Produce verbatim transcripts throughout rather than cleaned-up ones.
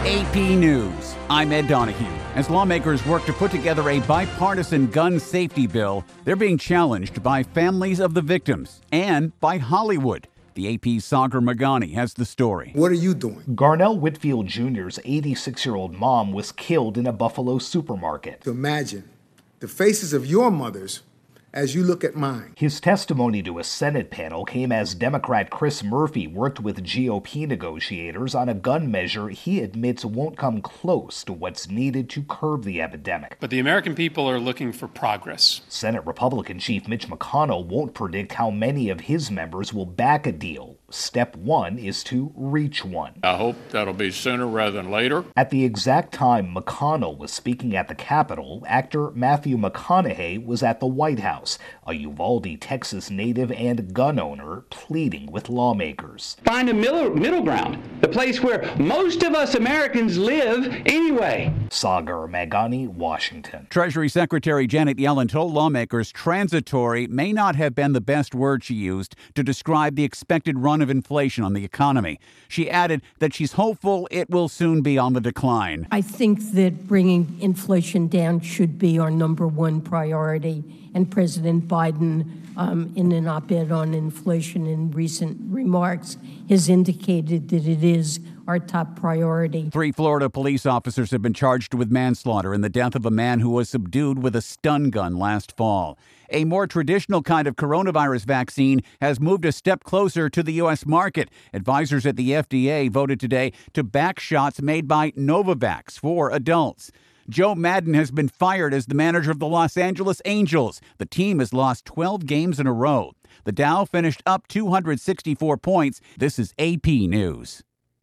A P News. I'm Ed Donahue. As lawmakers work to put together a bipartisan gun safety bill, they're being challenged by families of the victims and by Hollywood. The A P's Sagar Meghani has the story. What are you doing? Garnell Whitfield Junior's eighty-six-year-old mom was killed in a Buffalo supermarket. Imagine the faces of your mothers as you look at mine. His testimony to a Senate panel came as Democrat Chris Murphy worked with G O P negotiators on a gun measure he admits won't come close to what's needed to curb the epidemic. But the American people are looking for progress. Senate Republican Chief Mitch McConnell won't predict how many of his members will back a deal. Step one is to reach one. I hope that'll be sooner rather than later. At the exact time McConnell was speaking at the Capitol, actor Matthew McConaughey was at the White House, a Uvalde, Texas native and gun owner pleading with lawmakers. Find a middle, middle ground, the place where most of us Americans live anyway. Sagar Meghani, Washington. Treasury Secretary Janet Yellen told lawmakers transitory may not have been the best word she used to describe the expected run of inflation on the economy. She added that she's hopeful it will soon be on the decline. I think that bringing inflation down should be our number one priority. And President Biden, um, in an op-ed on inflation in recent remarks, has indicated that it is our top priority. Three Florida police officers have been charged with manslaughter in the death of a man who was subdued with a stun gun last fall. A more traditional kind of coronavirus vaccine has moved a step closer to the U S market. Advisors at the F D A voted today to back shots made by Novavax for adults. Joe Madden has been fired as the manager of the Los Angeles Angels. The team has lost twelve games in a row. The Dow finished up two hundred sixty-four points. This is A P News.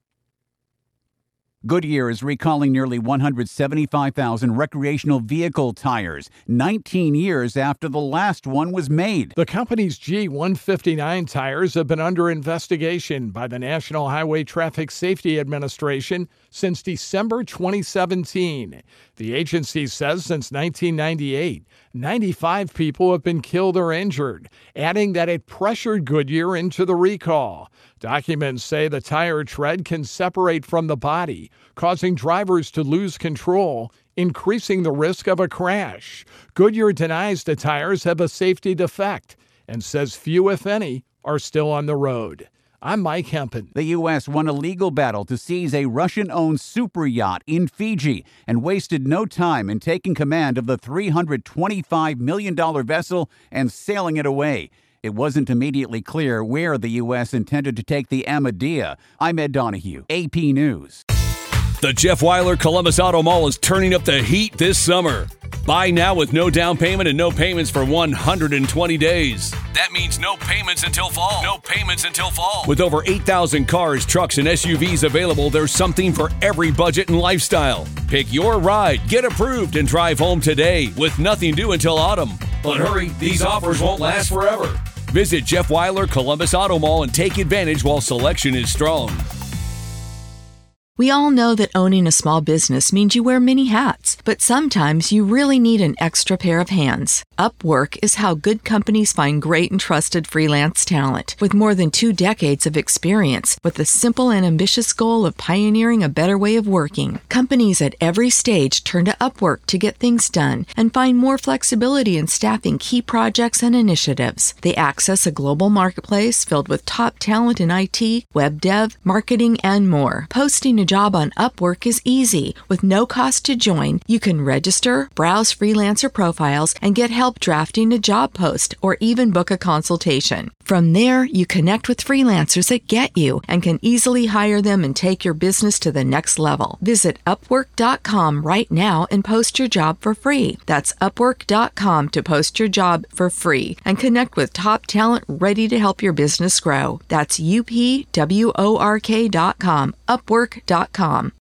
Goodyear is recalling nearly one hundred seventy-five thousand recreational vehicle tires, nineteen years after the last one was made. The company's G one fifty-nine tires have been under investigation by the National Highway Traffic Safety Administration since December twenty seventeen. The agency says since nineteen ninety-eight, ninety-five people have been killed or injured, adding that it pressured Goodyear into the recall. Documents say the tire tread can separate from the body, causing drivers to lose control, increasing the risk of a crash. Goodyear denies the tires have a safety defect and says few, if any, are still on the road. I'm Mike Hempen. The U S won a legal battle to seize a Russian-owned super yacht in Fiji and wasted no time in taking command of the three hundred twenty-five million dollars vessel and sailing it away. It wasn't immediately clear where the U S intended to take the Amadea. I'm Ed Donahue, A P News. The Jeff Weiler Columbus Auto Mall is turning up the heat this summer. Buy now with no down payment and no payments for one hundred twenty days. That means no payments until fall. No payments until fall. With over eight thousand cars, trucks, and S U Vs available, there's something for every budget and lifestyle. Pick your ride, get approved, and drive home today with nothing due until autumn. But hurry, these offers won't last forever. Visit Jeff Weiler Columbus Auto Mall and take advantage while selection is strong. We all know that owning a small business means you wear many hats, but sometimes you really need an extra pair of hands. Upwork is how good companies find great and trusted freelance talent. With more than two decades of experience, with the simple and ambitious goal of pioneering a better way of working, companies at every stage turn to Upwork to get things done and find more flexibility in staffing key projects and initiatives. They access a global marketplace filled with top talent in I T, web dev, marketing, and more. Posting a job on Upwork is easy. With no cost to join, you can register, browse freelancer profiles, and get help drafting a job post or even book a consultation. From there, you connect with freelancers that get you and can easily hire them and take your business to the next level. Visit Upwork dot com right now and post your job for free. That's Upwork dot com to post your job for free and connect with top talent ready to help your business grow. That's U P W O R K dot com, Upwork dot com.